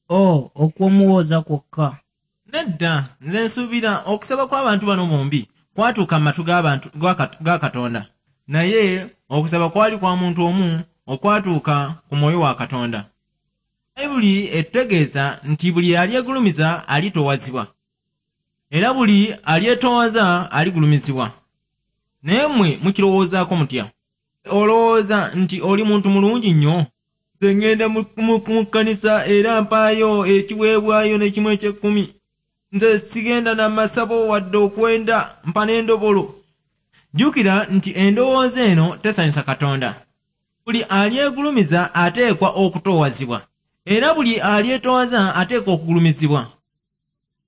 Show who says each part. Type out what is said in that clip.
Speaker 1: Okw'omuwooza kwokka.
Speaker 2: Nedda, nze nsuubira okusaba kw'abantu bano bombi kwatuuka mu matu g'abantu ga Katonda, naye okusaba kwali kwa muntu omu okwatuuka ku Mwoyo wa Katonda. Bayibuli etutegeeza nti buli alyegulumiza alitowazibwa, era buli alyetoowaza aligulumizibwa. Naye mmwe mukirowoozaako mutya? Olowooza nti oli muntu mulungi nnyo? Nze ŋŋenda mu kkanisa era mpaayo ekiweebwayo n'ekimu eky'ekkumi. Nze sigenda na masabo wadde okwenda mpa n'endobolo. Jjukira nti endowooza eno tesanyusa Katonda. Buli alyegulumiza ateekwa okutoowazibwa, era buli alyetoowaza ateekwa okugulumizibwa.